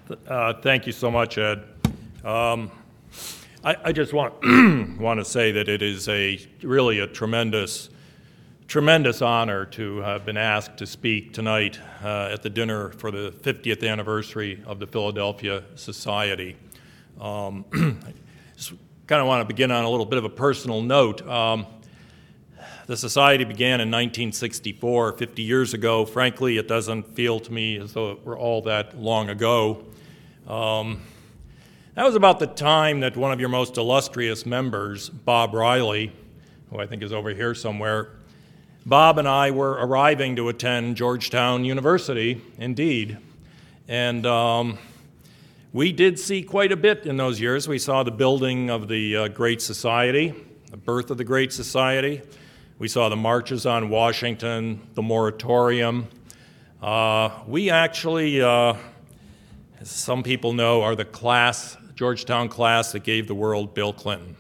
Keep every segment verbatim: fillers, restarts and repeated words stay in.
Uh, thank you so much, Ed. Um, I, I just want want to say that it is a really a tremendous, tremendous honor to have been asked to speak tonight uh, at the dinner for the fiftieth anniversary of the Philadelphia Society. Um, I just kind of want to begin on a little bit of a personal note. Um, the Society began in nineteen sixty-four, fifty years ago. Frankly, it doesn't feel to me as though it were all that long ago. Um, that was about the time that one of your most illustrious members, Bob Riley, who I think is over here somewhere, Bob and I were arriving to attend Georgetown University, indeed. And um, we did see quite a bit in those years. We saw the building of the uh, Great Society, the birth of the Great Society. We saw the marches on Washington, the moratorium. Uh, we actually, uh, as some people know, are the class, Georgetown class that gave the world Bill Clinton.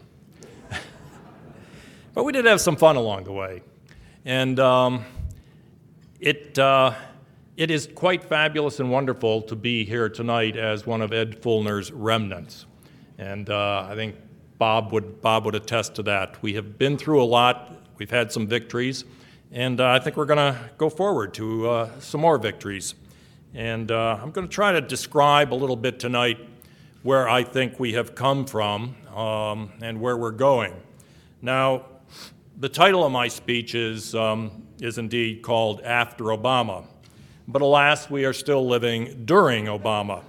But we did have some fun along the way. And um, it, uh, it is quite fabulous and wonderful to be here tonight as one of Ed Feulner's remnants. And uh, I think Bob would, Bob would attest to that. We have been through a lot. We've had some victories. And uh, I think we're going to go forward to uh, some more victories. And uh, I'm going to try to describe a little bit tonight where I think we have come from um, and where we're going. Now, the title of my speech is, um, is indeed called After Obama. But alas, we are still living during Obama.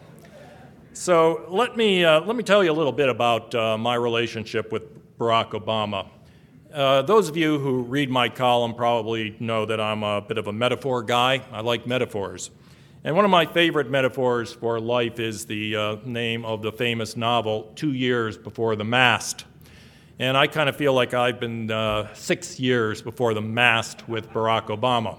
So let me, uh, let me tell you a little bit about uh, my relationship with Barack Obama. Uh, those of you who read my column probably know that I'm a bit of a metaphor guy. I like metaphors. And one of my favorite metaphors for life is the uh, name of the famous novel, Two Years Before the Mast. And I kind of feel like I've been uh, six years before the mast with Barack Obama.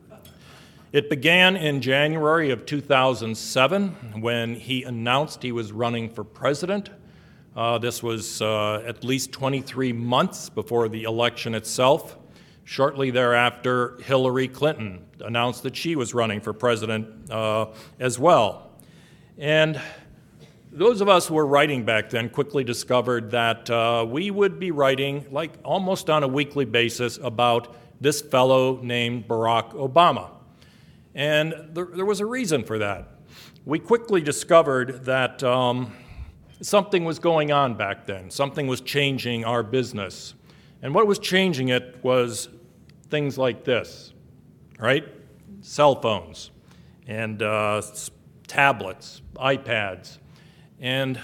It began in January of two thousand seven when he announced he was running for president. Uh, this was uh, at least twenty-three months before the election itself. Shortly thereafter, Hillary Clinton announced that she was running for president uh, as well. And those of us who were writing back then quickly discovered that uh, we would be writing, like almost on a weekly basis, about this fellow named Barack Obama. And there, there was a reason for that. We quickly discovered that um, something was going on back then. Something was changing our business. And what was changing it was things like this, right? Cell phones and uh, tablets, iPads. And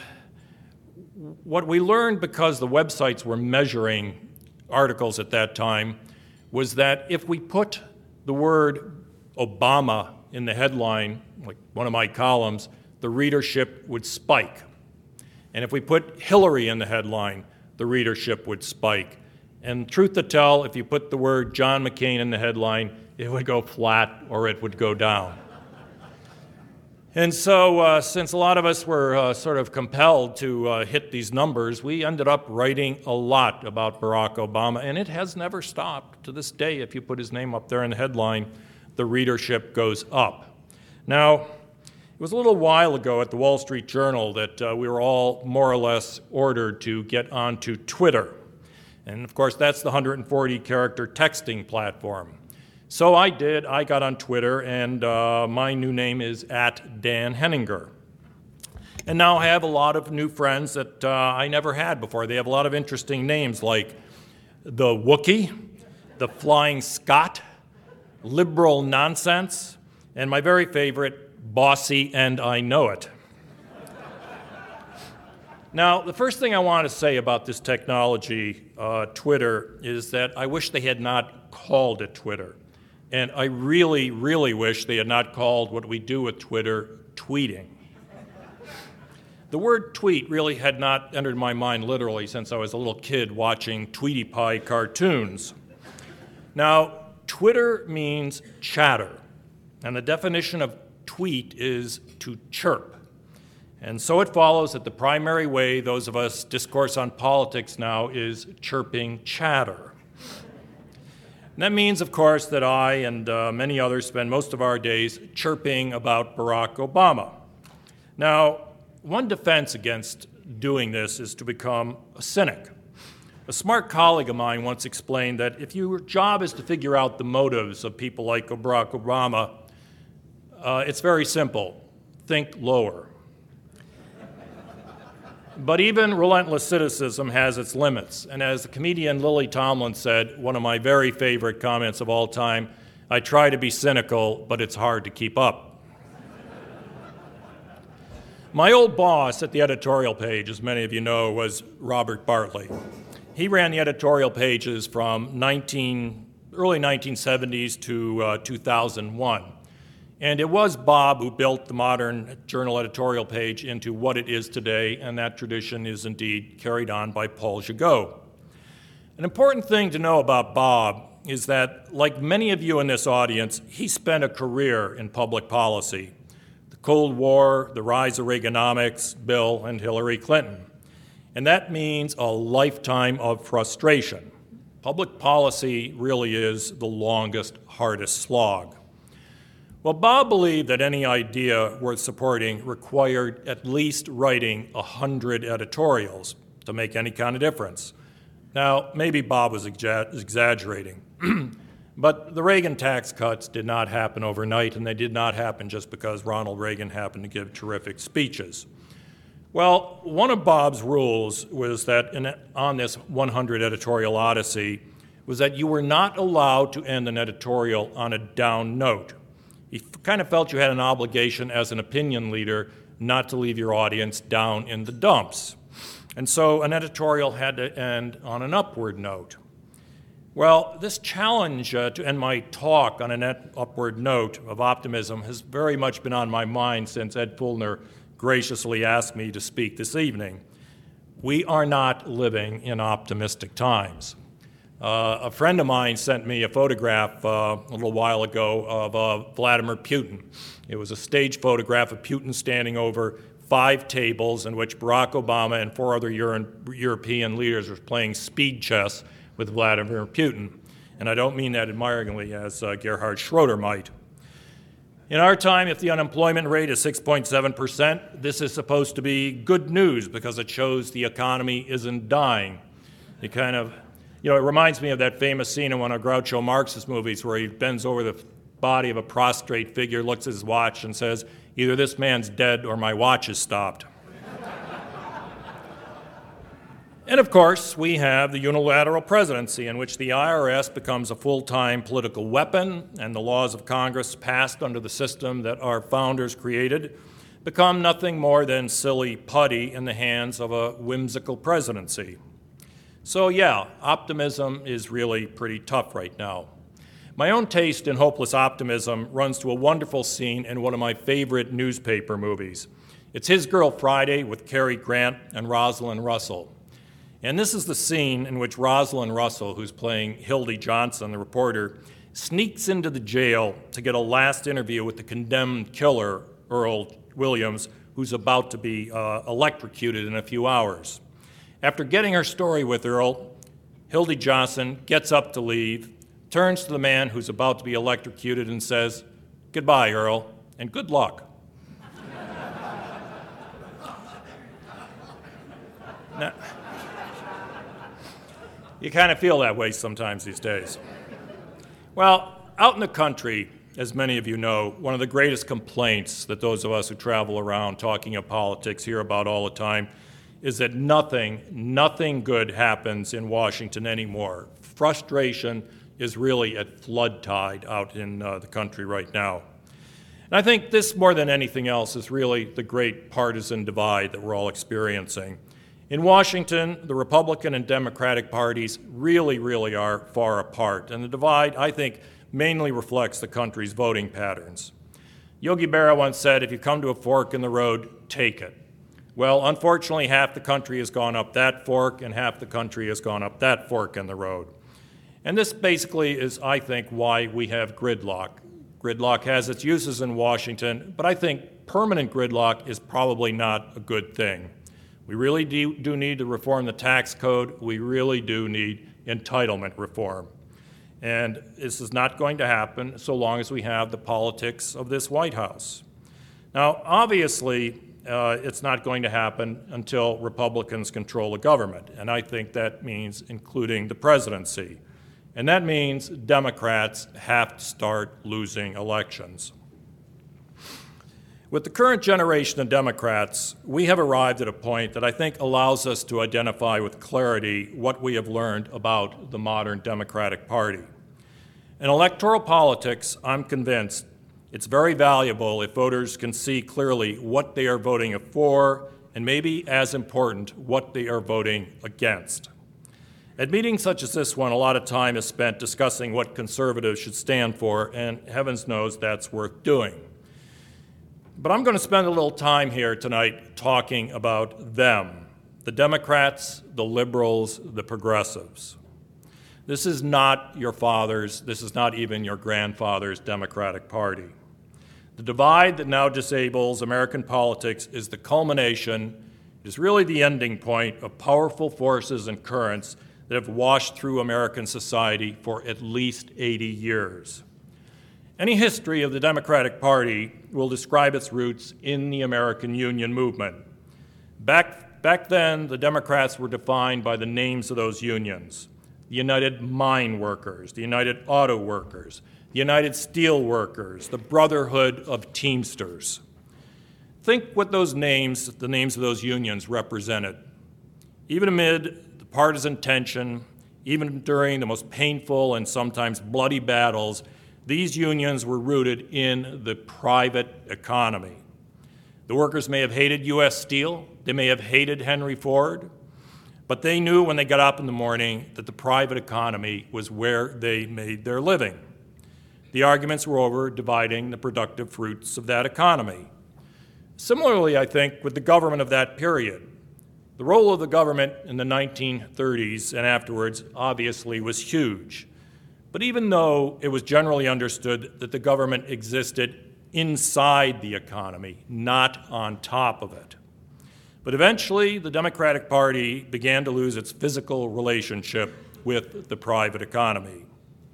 what we learned, because the websites were measuring articles at that time, was that if we put the word Obama in the headline, like one of my columns, the readership would spike. And if we put Hillary in the headline, the readership would spike. And truth to tell, if you put the word John McCain in the headline, it would go flat or it would go down. And so uh, since a lot of us were uh, sort of compelled to uh, hit these numbers, we ended up writing a lot about Barack Obama, and it has never stopped. To this day, if you put his name up there in the headline, the readership goes up. Now, it was a little while ago at the Wall Street Journal that uh, we were all more or less ordered to get onto Twitter. And of course, that's the one hundred forty character texting platform. So I did. I got on Twitter, and uh, my new name is at Dan Henninger. And now I have a lot of new friends that uh, I never had before. They have a lot of interesting names like the Wookiee, the Flying Scot, Liberal Nonsense, and my very favorite, Bossy and I Know It. Now, the first thing I want to say about this technology, uh, Twitter, is that I wish they had not called it Twitter. And I really, really wish they had not called what we do with Twitter tweeting. The word tweet really had not entered my mind literally since I was a little kid watching Tweety Pie cartoons. Now, Twitter means chatter, and the definition of tweet is to chirp. And so it follows that the primary way those of us discourse on politics now is chirping chatter. And that means, of course, that I and uh, many others spend most of our days chirping about Barack Obama. Now, one defense against doing this is to become a cynic. A smart colleague of mine once explained that if your job is to figure out the motives of people like Barack Obama, uh, it's very simple. Think lower. But even relentless cynicism has its limits. And as the comedian Lily Tomlin said, one of my very favorite comments of all time, I try to be cynical, but it's hard to keep up. My old boss at the editorial page, as many of you know, was Robert Bartley. He ran the editorial pages from nineteen, early nineteen seventies to uh, two thousand one. And it was Bob who built the modern journal editorial page into what it is today, and that tradition is indeed carried on by Paul Gigot. An important thing to know about Bob is that, like many of you in this audience, he spent a career in public policy. The Cold War, the rise of Reaganomics, Bill and Hillary Clinton. And that means a lifetime of frustration. Public policy really is the longest, hardest slog. Well, Bob believed that any idea worth supporting required at least writing a hundred editorials to make any kind of difference. Now, maybe Bob was exa- exaggerating, but the Reagan tax cuts did not happen overnight, and they did not happen just because Ronald Reagan happened to give terrific speeches. Well, one of Bob's rules was that in, on this one hundred editorial odyssey was that you were not allowed to end an editorial on a down note. He kind of felt you had an obligation as an opinion leader not to leave your audience down in the dumps. And so an editorial had to end on an upward note. Well, this challenge uh, to end my talk on an upward note of optimism has very much been on my mind since Ed Feulner graciously asked me to speak this evening. We are not living in optimistic times. Uh, a friend of mine sent me a photograph uh, a little while ago of uh, Vladimir Putin. It was a stage photograph of Putin standing over five tables in which Barack Obama and four other Euro- European leaders were playing speed chess with Vladimir Putin. And I don't mean that admiringly, as uh, Gerhard Schroeder might. In our time, if the unemployment rate is six point seven percent, this is supposed to be good news because it shows the economy isn't dying. It kind of You know, it reminds me of that famous scene in one of Groucho Marx's movies where he bends over the body of a prostrate figure, looks at his watch, and says, either this man's dead or my watch is stopped. And of course, we have the unilateral presidency in which the I R S becomes a full-time political weapon, and the laws of Congress passed under the system that our founders created become nothing more than silly putty in the hands of a whimsical presidency. So yeah, optimism is really pretty tough right now. My own taste in hopeless optimism runs to a wonderful scene in one of my favorite newspaper movies. It's His Girl Friday with Cary Grant and Rosalind Russell. And this is the scene in which Rosalind Russell, who's playing Hildy Johnson, the reporter, sneaks into the jail to get a last interview with the condemned killer, Earl Williams, who's about to be uh, electrocuted in a few hours. After getting her story with Earl, Hildy Johnson gets up to leave, turns to the man who's about to be electrocuted and says, "Goodbye, Earl, and good luck." Now, you kind of feel that way sometimes these days. Well, out in the country, as many of you know, one of the greatest complaints that those of us who travel around talking of politics hear about all the time is that nothing, nothing good happens in Washington anymore. Frustration is really at flood tide out in uh, the country right now. And I think this, more than anything else, is really the great partisan divide that we're all experiencing. In Washington, the Republican and Democratic parties really, really are far apart. And the divide, I think, mainly reflects the country's voting patterns. Yogi Berra once said, if you come to a fork in the road, take it. Well, unfortunately, half the country has gone up that fork, and half the country has gone up that fork in the road. And this basically is, I think, why we have gridlock. Gridlock has its uses in Washington, but I think permanent gridlock is probably not a good thing. We really do, do need to reform the tax code. We really do need entitlement reform. And this is not going to happen so long as we have the politics of this White House. Now, obviously, uh, it's not going to happen until Republicans control the government. And I think that means including the presidency. And that means Democrats have to start losing elections. With the current generation of Democrats, we have arrived at a point that I think allows us to identify with clarity what we have learned about the modern Democratic Party. In electoral politics, I'm convinced it's very valuable if voters can see clearly what they are voting for, and maybe as important, what they are voting against. At meetings such as this one, a lot of time is spent discussing what conservatives should stand for, and heavens knows that's worth doing. But I'm going to spend a little time here tonight talking about them, the Democrats, the liberals, the progressives. This is not your father's, this is not even your grandfather's Democratic Party. The divide that now disables American politics is the culmination, is really the ending point of powerful forces and currents that have washed through American society for at least eighty years. Any history of the Democratic Party will describe its roots in the American Union movement. Back, back then, the Democrats were defined by the names of those unions: the United Mine Workers, the United Auto Workers, the United Steel Workers, the Brotherhood of Teamsters. Think what those names, the names of those unions represented. Even amid the partisan tension, even during the most painful and sometimes bloody battles, these unions were rooted in the private economy. The workers may have hated U S Steel, they may have hated Henry Ford, but they knew when they got up in the morning that the private economy was where they made their living. The arguments were over dividing the productive fruits of that economy. Similarly, I think, with the government of that period, the role of the government in the nineteen thirties and afterwards obviously was huge. But even though it was generally understood that the government existed inside the economy, not on top of it. But eventually, the Democratic Party began to lose its physical relationship with the private economy.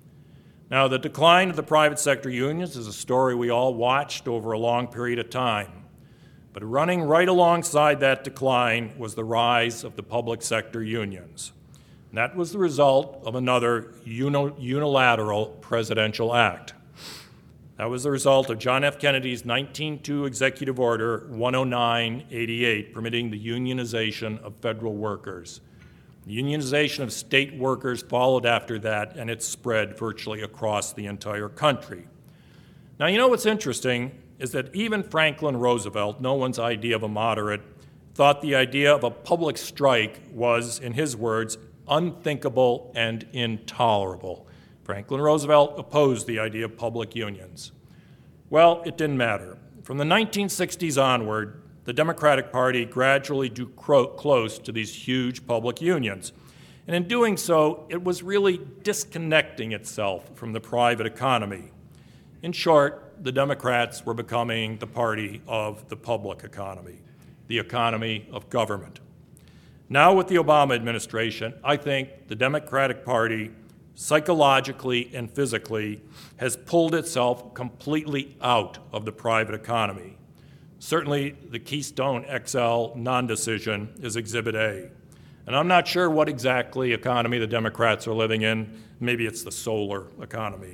Now, the decline of the private sector unions is a story we all watched over a long period of time. But running right alongside that decline was the rise of the public sector unions. And that was the result of another unilateral presidential act. That was the result of John F. Kennedy's nineteen oh two Executive Order one oh nine eighty-eight, permitting the unionization of federal workers. The unionization of state workers followed after that, and it spread virtually across the entire country. Now, you know what's interesting is that even Franklin Roosevelt, no one's idea of a moderate, thought the idea of a public strike was, in his words, unthinkable and intolerable. Franklin Roosevelt opposed the idea of public unions. Well, it didn't matter. From the nineteen sixties onward, the Democratic Party gradually drew close to these huge public unions. And in doing so, it was really disconnecting itself from the private economy. In short, the Democrats were becoming the party of the public economy, the economy of government. Now, with the Obama administration, I think the Democratic Party, psychologically and physically, has pulled itself completely out of the private economy. Certainly, the Keystone X L non-decision is Exhibit A. And I'm not sure what exactly economy the Democrats are living in. Maybe it's the solar economy.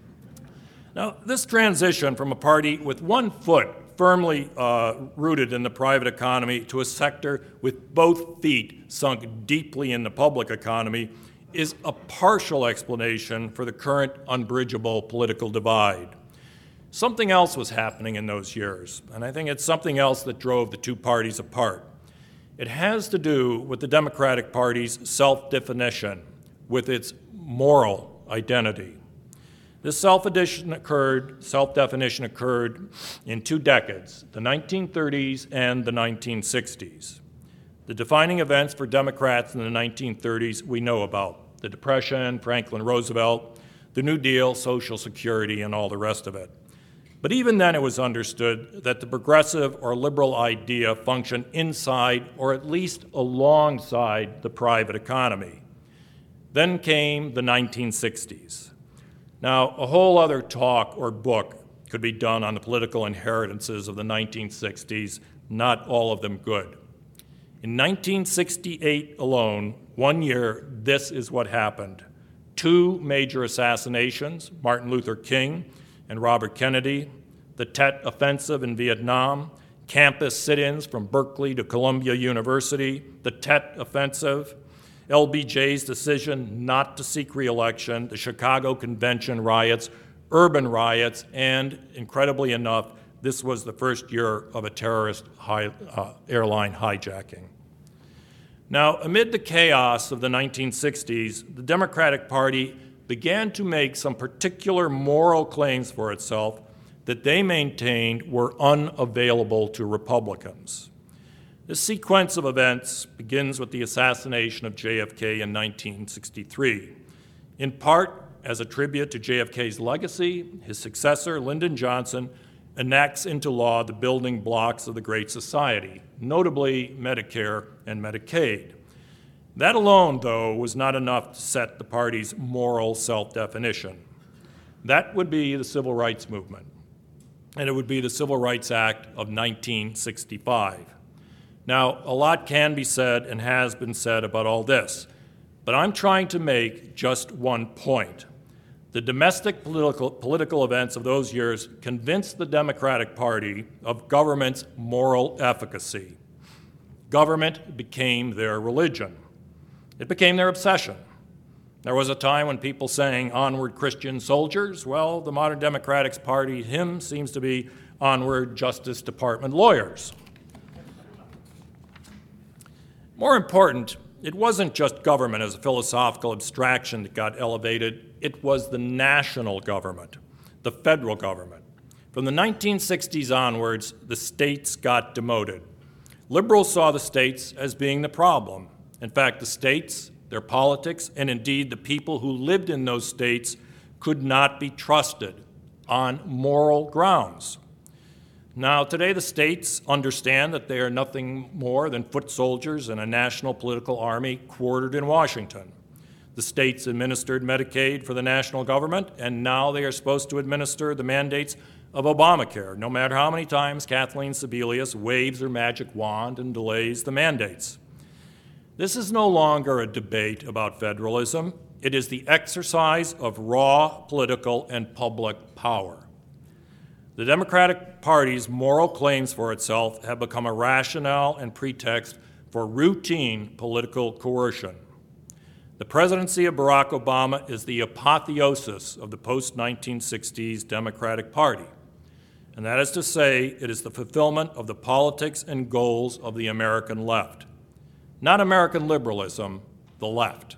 Now, this transition from a party with one foot firmly uh, rooted in the private economy to a sector with both feet sunk deeply in the public economy is a partial explanation for the current unbridgeable political divide. Something else was happening in those years, and I think it's something else that drove the two parties apart. It has to do with the Democratic Party's self-definition, with its moral identity. This self-definition occurred, self-definition occurred in two decades, the nineteen thirties and the nineteen sixties. The defining events for Democrats in the nineteen thirties we know about: the Depression, Franklin Roosevelt, the New Deal, Social Security, and all the rest of it. But even then it was understood that the progressive or liberal idea functioned inside or at least alongside the private economy. Then came the nineteen sixties. Now, a whole other talk or book could be done on the political inheritances of the nineteen sixties, not all of them good. In nineteen sixty-eight alone, one year, this is what happened. Two major assassinations, Martin Luther King and Robert Kennedy, the Tet Offensive in Vietnam, campus sit-ins from Berkeley to Columbia University, the Tet Offensive, L B J's decision not to seek re-election, the Chicago Convention riots, urban riots, and, incredibly enough, this was the first year of a terrorist high, uh, airline hijacking. Now, amid the chaos of the nineteen sixties, the Democratic Party began to make some particular moral claims for itself that they maintained were unavailable to Republicans. This sequence of events begins with the assassination of J F K in nineteen sixty-three. In part, as a tribute to J F K's legacy, his successor, Lyndon Johnson, enacts into law the building blocks of the Great Society, notably Medicare and Medicaid. That alone, though, was not enough to set the party's moral self-definition. That would be the Civil Rights Movement, and it would be the Civil Rights Act of nineteen sixty-five. Now, a lot can be said and has been said about all this, but I'm trying to make just one point. The domestic political, political events of those years convinced the Democratic Party of government's moral efficacy. Government became their religion. It became their obsession. There was a time when people sang, "Onward, Christian soldiers." Well, the modern Democratic Party hymn seems to be, "Onward, Justice Department lawyers." More important, it wasn't just government as a philosophical abstraction that got elevated. It was the national government, the federal government. From the nineteen sixties onwards, the states got demoted. Liberals saw the states as being the problem. In fact, the states, their politics, and indeed the people who lived in those states could not be trusted on moral grounds. Now, today the states understand that they are nothing more than foot soldiers in a national political army quartered in Washington. The states administered Medicaid for the national government, and now they are supposed to administer the mandates of Obamacare, no matter how many times Kathleen Sebelius waves her magic wand and delays the mandates. This is no longer a debate about federalism. It is the exercise of raw political and public power. The Democratic Party's moral claims for itself have become a rationale and pretext for routine political coercion. The presidency of Barack Obama is the apotheosis of the post-nineteen sixties Democratic Party, and that is to say, it is the fulfillment of the politics and goals of the American left. Not American liberalism, the left.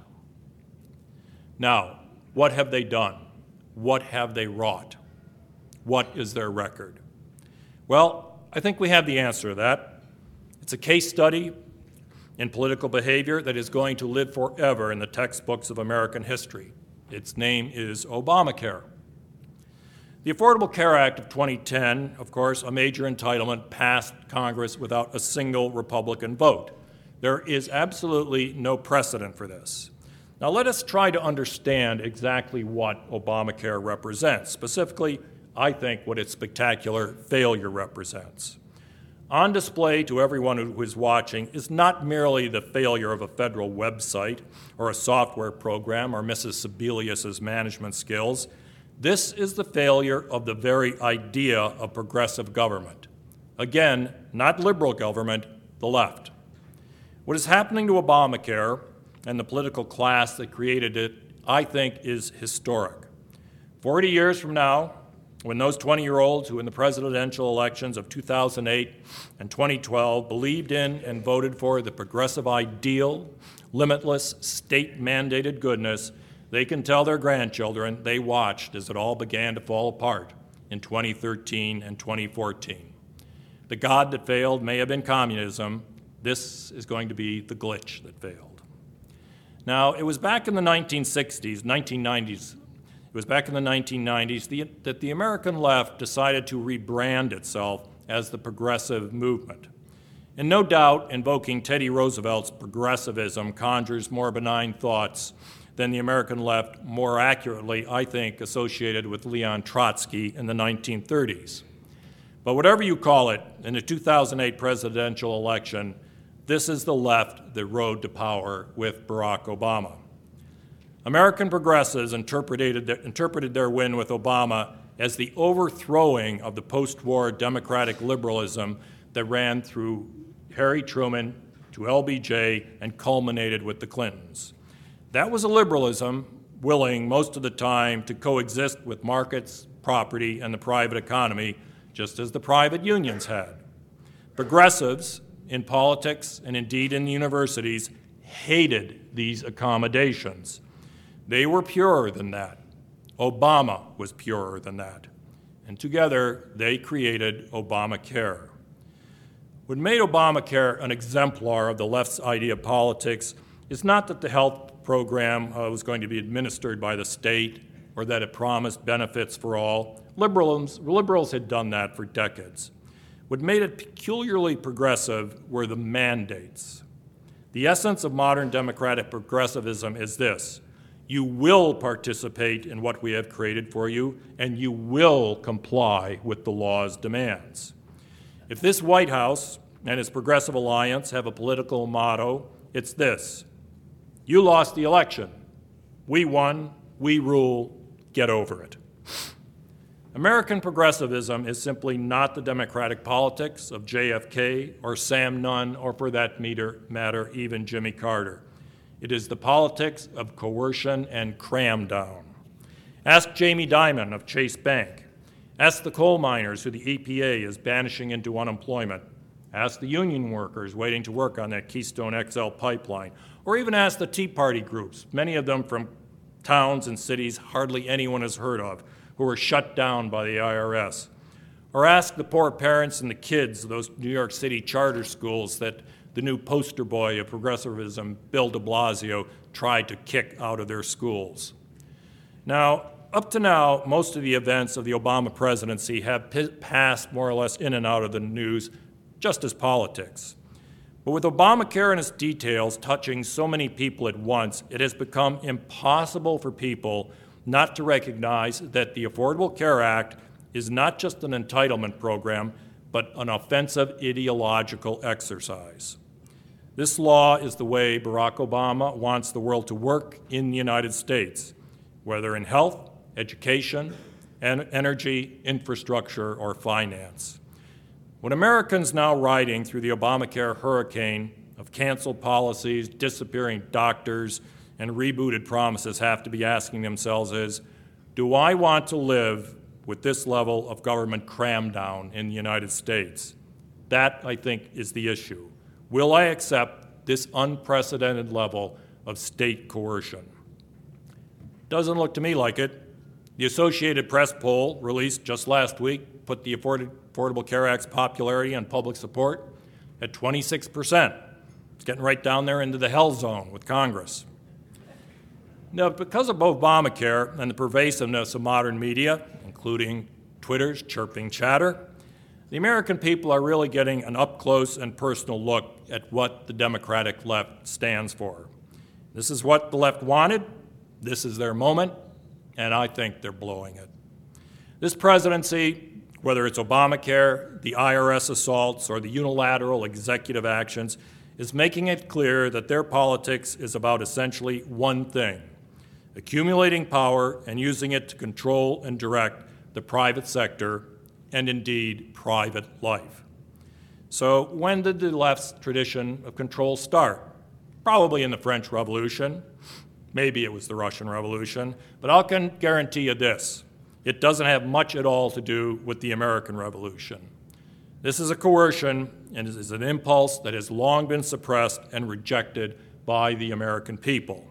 Now, what have they done? What have they wrought? What is their record? Well, I think we have the answer to that. It's a case study in political behavior that is going to live forever in the textbooks of American history. Its name is Obamacare. The Affordable Care Act of twenty ten, of course, a major entitlement, passed Congress without a single Republican vote. There is absolutely no precedent for this. Now let us try to understand exactly what Obamacare represents, specifically, I think, what its spectacular failure represents. On display to everyone who is watching is not merely the failure of a federal website or a software program or Missus Sebelius's management skills. This is the failure of the very idea of progressive government. Again, not liberal government, the left. What is happening to Obamacare and the political class that created it, I think, is historic. Forty years from now, when those twenty-year-olds who in the presidential elections of two thousand eight and twenty twelve believed in and voted for the progressive ideal, limitless, state-mandated goodness, they can tell their grandchildren they watched as it all began to fall apart in twenty thirteen and twenty fourteen. The God that failed may have been communism. This is going to be the glitch that failed. Now, it was back in the nineteen sixties, nineteen nineties, it was back in the nineteen nineties the, that the American left decided to rebrand itself as the progressive movement. And no doubt, invoking Teddy Roosevelt's progressivism conjures more benign thoughts than the American left, more accurately, I think, associated with Leon Trotsky in the nineteen thirties. But whatever you call it, in the two thousand eight presidential election, this is the left that rode to power with Barack Obama. American progressives interpreted, interpreted their win with Obama as the overthrowing of the post-war democratic liberalism that ran through Harry Truman to L B J and culminated with the Clintons. That was a liberalism willing most of the time to coexist with markets, property, and the private economy, just as the private unions had. Progressives in politics and indeed in the universities hated these accommodations. They were purer than that. Obama was purer than that. And together, they created Obamacare. What made Obamacare an exemplar of the left's idea of politics is not that the health program uh, was going to be administered by the state or that it promised benefits for all. Liberals, liberals had done that for decades. What made it peculiarly progressive were the mandates. The essence of modern democratic progressivism is this: you will participate in what we have created for you, and you will comply with the law's demands. If this White House and its Progressive Alliance have a political motto, it's this: you lost the election. We won. We rule. Get over it. American progressivism is simply not the democratic politics of J F K or Sam Nunn or, for that matter, even Jimmy Carter. It is the politics of coercion and cram down. Ask Jamie Dimon of Chase Bank. Ask the coal miners who the E P A is banishing into unemployment. Ask the union workers waiting to work on that Keystone X L pipeline. Or even ask the Tea Party groups, many of them from towns and cities hardly anyone has heard of, who were shut down by the I R S. Or ask the poor parents and the kids of those New York City charter schools that the new poster boy of progressivism, Bill de Blasio, tried to kick out of their schools. Now, up to now, most of the events of the Obama presidency have p- passed more or less in and out of the news just as politics. But with Obamacare and its details touching so many people at once, it has become impossible for people not to recognize that the Affordable Care Act is not just an entitlement program, but an offensive ideological exercise. This law is the way Barack Obama wants the world to work in the United States, whether in health, education, en- energy, infrastructure, or finance. What Americans now riding through the Obamacare hurricane of canceled policies, disappearing doctors, and rebooted promises have to be asking themselves is, do I want to live with this level of government cram down in the United States? That, I think, is the issue. Will I accept this unprecedented level of state coercion? Doesn't look to me like it. The Associated Press poll released just last week put the Affordable Care Act's popularity and public support at twenty-six percent. It's getting right down there into the hell zone with Congress. Now, because of Obamacare and the pervasiveness of modern media, including Twitter's chirping chatter, the American people are really getting an up-close and personal look at what the Democratic left stands for. This is what the left wanted, this is their moment, and I think they're blowing it. This presidency, whether it's Obamacare, the I R S assaults, or the unilateral executive actions, is making it clear that their politics is about essentially one thing: accumulating power and using it to control and direct the private sector and indeed private life. So when did the left's tradition of control start? Probably in the French Revolution. Maybe it was the Russian Revolution. But I can guarantee you this: it doesn't have much at all to do with the American Revolution. This is a coercion and is an impulse that has long been suppressed and rejected by the American people.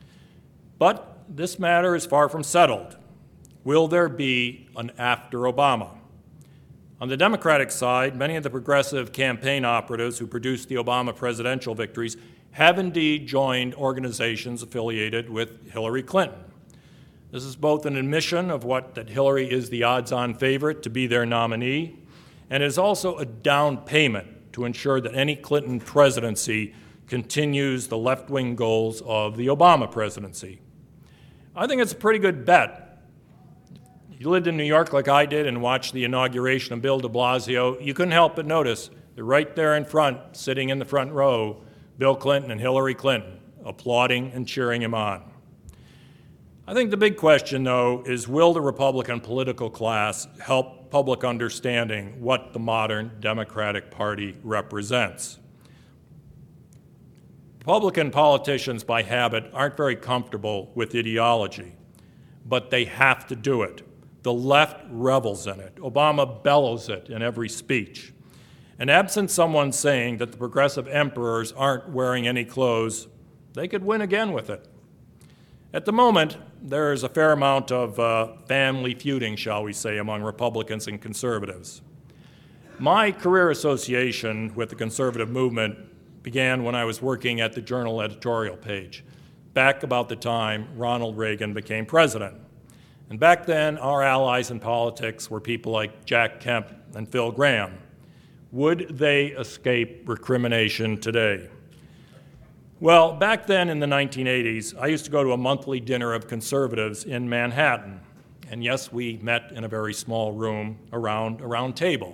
But this matter is far from settled. Will there be an after Obama? On the Democratic side, many of the progressive campaign operatives who produced the Obama presidential victories have indeed joined organizations affiliated with Hillary Clinton. This is both an admission of what that Hillary is the odds-on favorite to be their nominee, and it is also a down payment to ensure that any Clinton presidency continues the left-wing goals of the Obama presidency. I think it's a pretty good bet. you lived in New York like I did and watched the inauguration of Bill de Blasio, you couldn't help but notice that right there in front, sitting in the front row, Bill Clinton and Hillary Clinton, applauding and cheering him on. I think the big question, though, is will the Republican political class help public understanding what the modern Democratic Party represents? Republican politicians, by habit, aren't very comfortable with ideology, but they have to do it. The left revels in it. Obama bellows it in every speech. And absent someone saying that the progressive emperors aren't wearing any clothes, they could win again with it. At the moment, there is a fair amount of uh, family feuding, shall we say, among Republicans and conservatives. My career association with the conservative movement began when I was working at the Journal editorial page, back about the time Ronald Reagan became president. And back then, our allies in politics were people like Jack Kemp and Phil Gramm. Would they escape recrimination today? Well, back then in the nineteen eighties, I used to go to a monthly dinner of conservatives in Manhattan. And yes, we met in a very small room around a round table,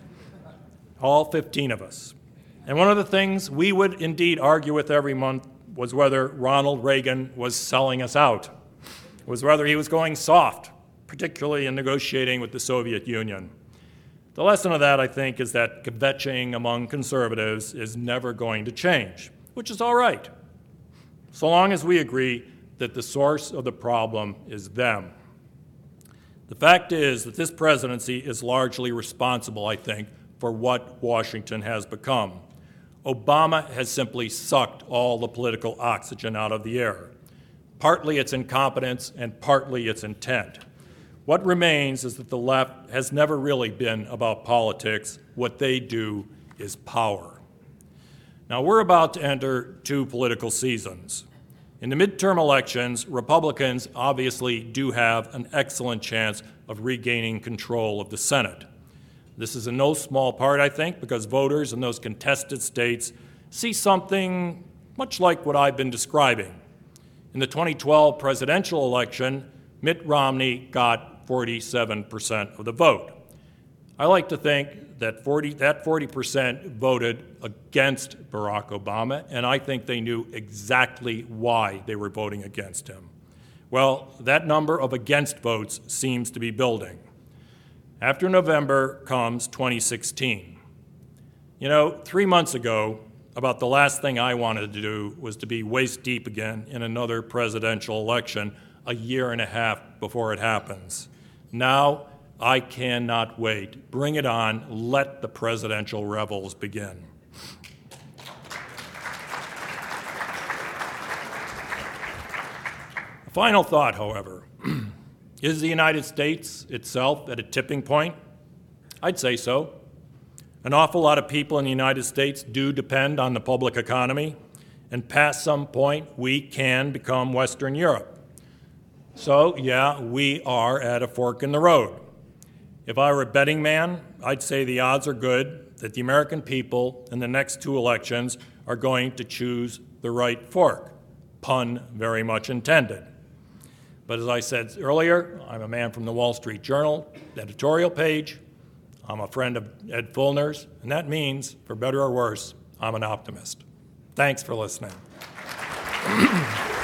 all fifteen of us. And one of the things we would indeed argue with every month was whether Ronald Reagan was selling us out, was whether he was going soft, particularly in negotiating with the Soviet Union. The lesson of that, I think, is that kvetching among conservatives is never going to change, which is all right, so long as we agree that the source of the problem is them. The fact is that this presidency is largely responsible, I think, for what Washington has become. Obama has simply sucked all the political oxygen out of the air. Partly it's incompetence and partly it's intent. What remains is that the left has never really been about politics. What they do is power. Now, we're about to enter two political seasons. In the midterm elections, Republicans obviously do have an excellent chance of regaining control of the Senate. This is in no small part, I think, because voters in those contested states see something much like what I've been describing. In the twenty twelve presidential election, Mitt Romney got forty-seven percent of the vote. I like to think that forty, that forty percent voted against Barack Obama, and I think they knew exactly why they were voting against him. Well, that number of against votes seems to be building. After November comes twenty sixteen. You know, three months ago, about the last thing I wanted to do was to be waist deep again in another presidential election a year and a half before it happens. Now, I cannot wait. Bring it on. Let the presidential revels begin. A final thought, however. Is the United States itself at a tipping point? I'd say so. An awful lot of people in the United States do depend on the public economy, and past some point, we can become Western Europe. So, yeah, we are at a fork in the road. If I were a betting man, I'd say the odds are good that the American people in the next two elections are going to choose the right fork. Pun very much intended. But as I said earlier, I'm a man from the Wall Street Journal editorial page. I'm a friend of Ed Feulner's, and that means, for better or worse, I'm an optimist. Thanks for listening.